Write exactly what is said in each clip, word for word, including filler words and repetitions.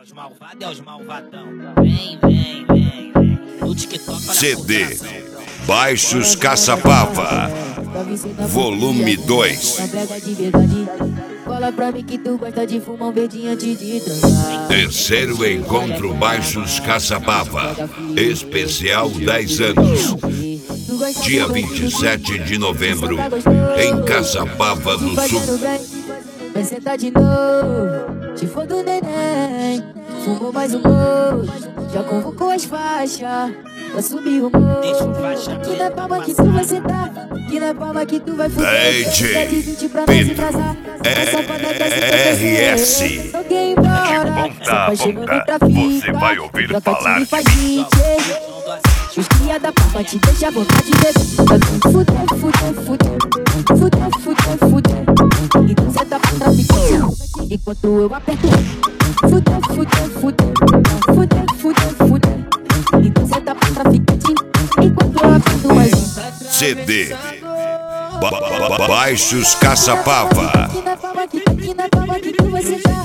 os malvados, é os malvadão. Vem, vem, vem, vem. No TikTok, C D Baixos Caçapava Volume dois. Fala pra mim que tu gosta de fumar um verdinho antes de transar. Terceiro encontro Baixos Caçapava Especial dez anos. Dia vinte e sete de novembro, em Caçapava do Sul. Vai sentar de novo, te for do neném. Fumou mais um gol, já convocou as faixas. Vai subir o morro, que na palma que tu vai sentar, que na palma que tu vai fuder. D J Pedro R S. De ponta a ponta, você vai ouvir falar de mim. Os cria da palma te deixa à vontade de beber. Fuder, fuder, fuder, fuder, fuder, fuder. E tu senta pra traficante, enquanto eu aperto. Fuder, fuder, fuder, fuder, fuder, fuder. E tu senta pra traficante, enquanto eu aperto mais um. C D ba ba Baixos Caçapava. Que na palma que, que na palma que tu vai sentar.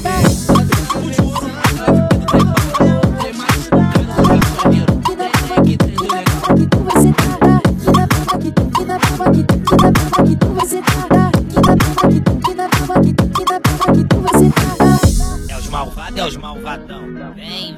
é os malvados, é os malvadão. Vem.